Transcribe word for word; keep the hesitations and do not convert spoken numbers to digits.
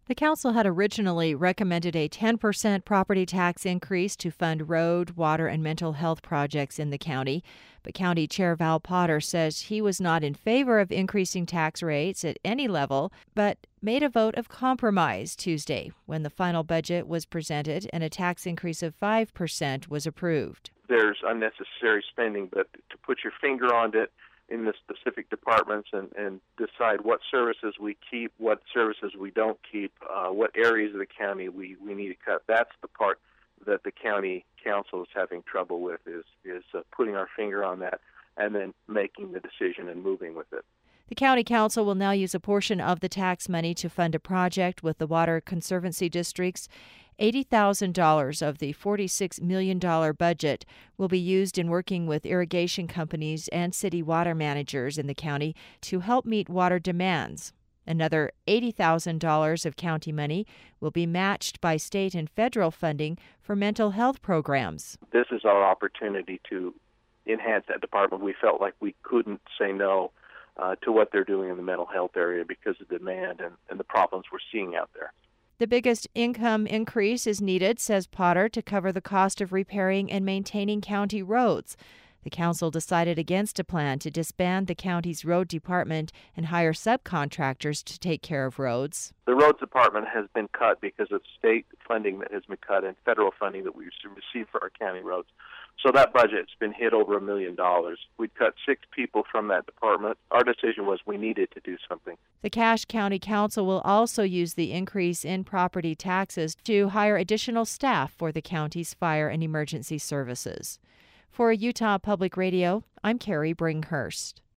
The council had originally recommended a ten percent property tax increase to fund road, water, and mental health projects in the county. But County Chair Val Potter says he was not in favor of increasing tax rates at any level, but made a vote of compromise Tuesday when the final budget was presented and a tax increase of five percent was approved. There's unnecessary spending, but to put your finger on it in the specific departments and, and decide what services we keep, what services we don't keep, uh, what areas of the county we, we need to cut. That's the part that the county council is having trouble with, is, is uh, putting our finger on that and then making the decision and moving with it. The County Council will now use a portion of the tax money to fund a project with the Water Conservancy districts. eighty thousand dollars of the forty-six million dollars budget will be used in working with irrigation companies and city water managers in the county to help meet water demands. Another eighty thousand dollars of county money will be matched by state and federal funding for mental health programs. This is our opportunity to enhance that department. We felt like we couldn't say no uh, to what they're doing in the mental health area because of demand and, and the problems we're seeing out there. The biggest income increase is needed, says Potter, to cover the cost of repairing and maintaining county roads. The council decided against a plan to disband the county's road department and hire subcontractors to take care of roads. The roads department has been cut because of state funding that has been cut and federal funding that we receive for our county roads. So that budget's been hit over a million dollars. We'd cut six people from that department. Our decision was we needed to do something. The Cache County Council will also use the increase in property taxes to hire additional staff for the county's fire and emergency services. For Utah Public Radio, I'm Carrie Bringhurst.